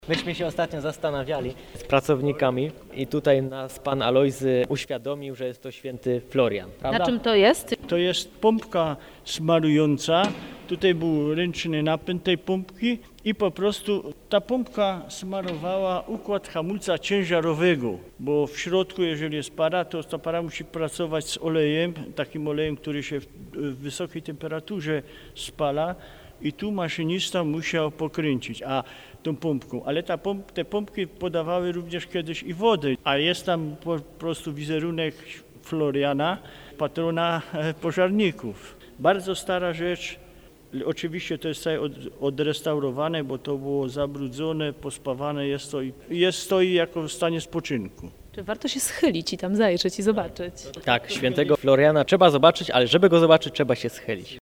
Myśmy się ostatnio zastanawiali z pracownikami i tutaj nas pan Alojzy uświadomił, że jest to święty Florian, prawda? Na czym to jest? To jest pompka smarująca. Tutaj był ręczny napęd tej pompki i po prostu ta pompka smarowała układ hamulca ciężarowego, bo w środku, jeżeli jest para, to ta para musi pracować z olejem, takim olejem, który się w wysokiej temperaturze spala i tu maszynista musiał pokręcić tą pompką, ale te pompki podawały również kiedyś i wodę, a jest tam po prostu wizerunek Floriana, patrona pożarników. Bardzo stara rzecz. Oczywiście to jest całe odrestaurowane, bo to było zabrudzone, pospawane, stoi jako w stanie spoczynku. Czy warto się schylić i tam zajrzeć i zobaczyć? Tak, świętego Floriana trzeba zobaczyć, ale żeby go zobaczyć, trzeba się schylić.